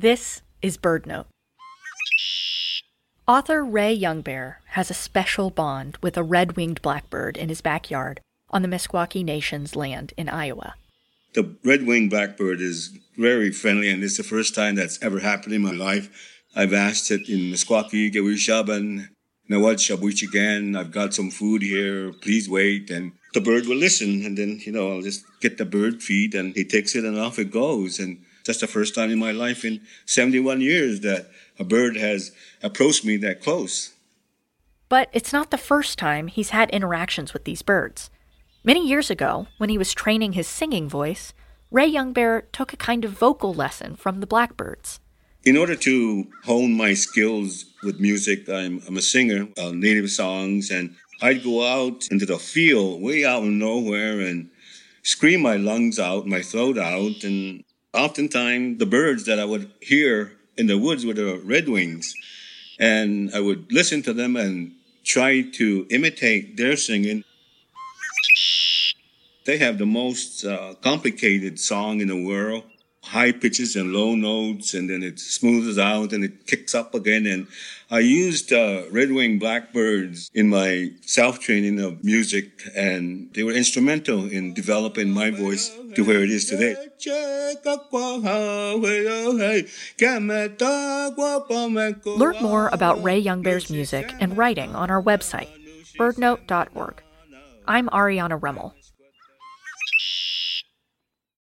This is BirdNote. Author Ray Youngbear has a special bond with a red-winged blackbird in his backyard on the Meskwaki Nation's land in Iowa. The red-winged blackbird is very friendly, and it's the first time that's ever happened in my life. I've asked it in Meskwaki, Gewishaban, Nawad Shabuchigan, I've got some food here, please wait. And the bird will listen, and then, I'll just get the bird feed, and he takes it and off it goes. And that's the first time in my life in 71 years that a bird has approached me that close. But it's not the first time he's had interactions with these birds. Many years ago, when he was training his singing voice, Ray Youngbear took a kind of vocal lesson from the blackbirds. In order to hone my skills with music, I'm a singer of native songs, and I'd go out into the field, way out in nowhere, and scream my lungs out, my throat out, and oftentimes the birds that I would hear in the woods were the redwings, and I would listen to them and try to imitate their singing. They have the most complicated song in the world. High pitches and low notes, and then it smooths out and it kicks up again. And I used red-winged blackbirds in my self-training of music, and they were instrumental in developing my voice to where it is today. Learn more about Ray Youngbear's music and writing on our website, birdnote.org. I'm Ariana Remmel.